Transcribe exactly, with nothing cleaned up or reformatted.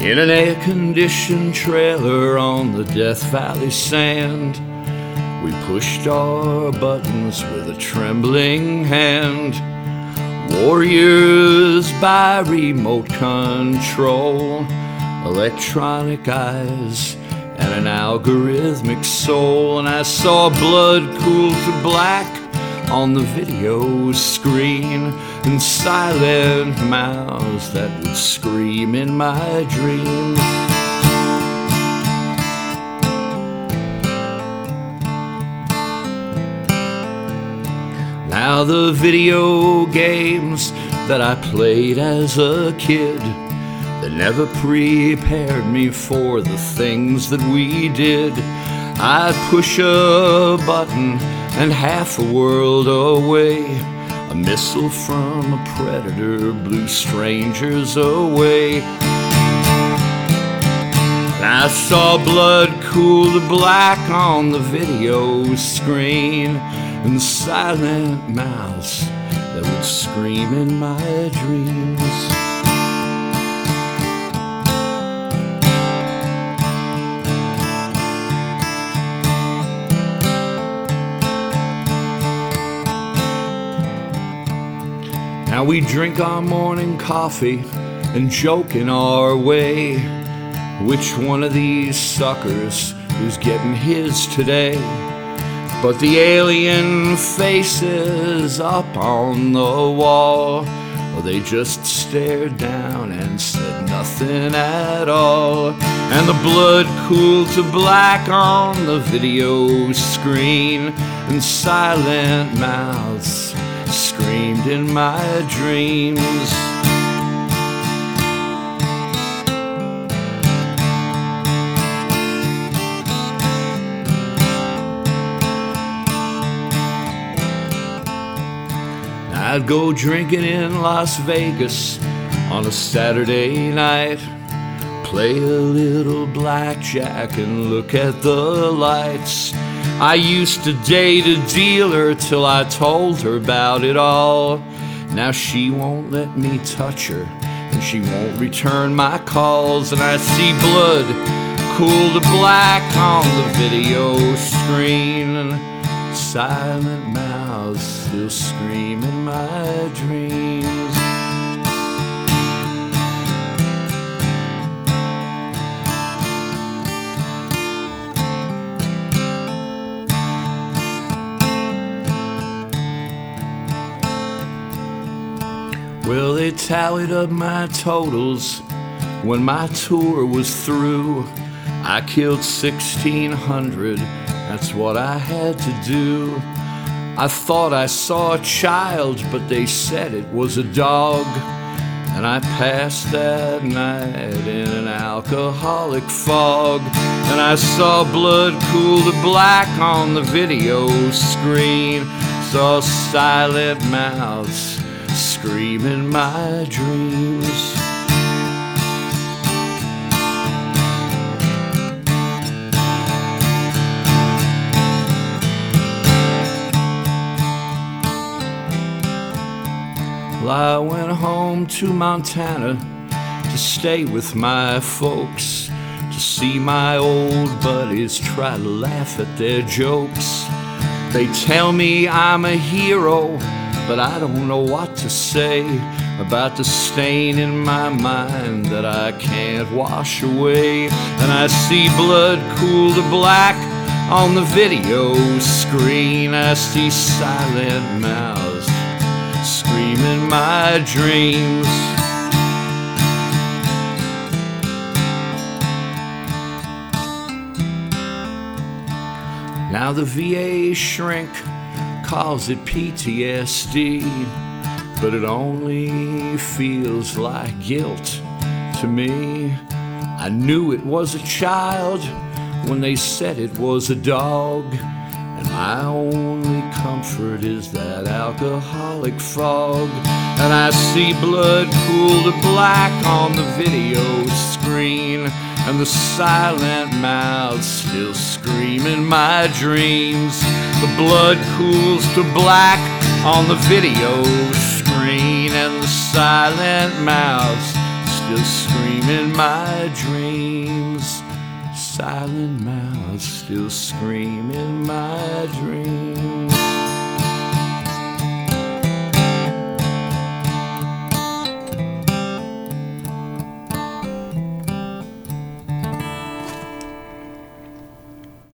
In an air-conditioned trailer on the Death Valley sand, we pushed our buttons with a trembling hand. Warriors by remote control, electronic eyes and an algorithmic soul. And I saw blood cool to black on the video screen, and silent mouths that would scream in my dreams. Now the video games that I played as a kid, they never prepared me for the things that we did. I'd push a button and half a world away, a missile from a predator blew strangers away. And I saw blood cool to black on the video screen, and silent mouths that would scream in my dreams. Now we drink our morning coffee and joke in our way, which one of these suckers is getting his today? But the alien faces up on the wall, well, they just stared down and said nothing at all. And the blood cooled to black on the video screen, and silent mouths screamed in my dreams. I'd go drinking in Las Vegas on a Saturday night, play a little blackjack and look at the lights. I used to date a dealer till I told her about it all. Now she won't let me touch her, and she won't return my calls. And I see blood cool to black on the video screen, and silent mouths still scream in my dreams. Well, they tallied up my totals when my tour was through. I killed sixteen hundred, that's what I had to do. I thought I saw a child, but they said it was a dog. And I passed that night in an alcoholic fog. And I saw blood cool to black on the video screen, saw silent mouths scream in my dreams. Well, I went home to Montana to stay with my folks, to see my old buddies try to laugh at their jokes. They tell me I'm a hero, but I don't know what to say about the stain in my mind that I can't wash away. And I see blood cool to black on the video screen. I see silent mouths scream in my dreams. Now the V A shrink calls it P T S D, but it only feels like guilt to me. I knew it was a child when they said it was a dog, and my only comfort is that alcoholic fog. And I see blood cool to black on the video screen, and the silent mouths still scream in my dreams. The blood cools to black on the video screen, and the silent mouths still scream in my dreams. Silent mouths still scream in my dreams.